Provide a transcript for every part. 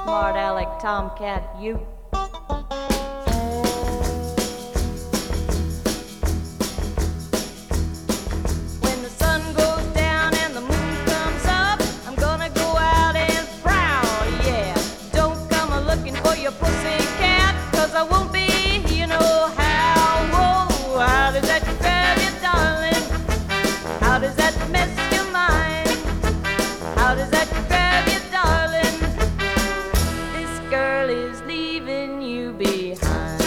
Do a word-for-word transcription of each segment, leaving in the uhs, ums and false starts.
smart aleck tomcat, you. When the sun goes down and the moon comes up, I'm gonna go out and prowl, yeah. Don't come a-looking for your pussycat, 'cause I won't be, you know how. Whoa, how does that grab you, darling? How does that mess your mind? How does that grab you, darling? This girl is leaving you behind.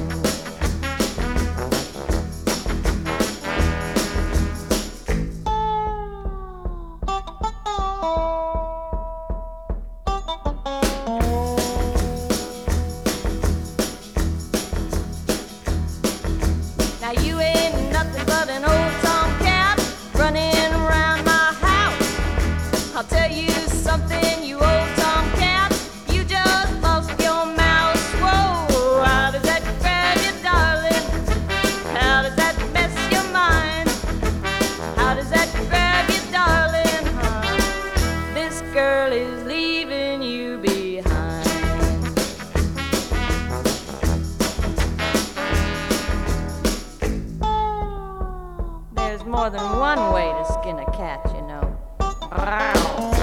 Now you ain't nothing but an old tomcat running around my house. I'll tell you something, you old tomcat, you just lost your mouse. Whoa, how does that grab you, darling? How does that mess your mind? How does that grab you, darling? Huh? This girl is leaving you behind. There's more than one way to skin a cat, you know.